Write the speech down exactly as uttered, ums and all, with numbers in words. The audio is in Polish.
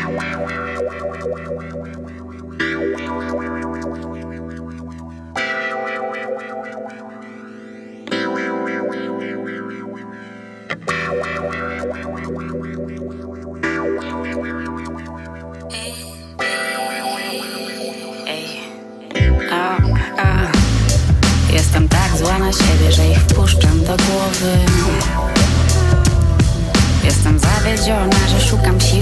Jestem tak zła na siebie, że ich wpuszczam do głowy. Jestem zawiedziona, że szukam sił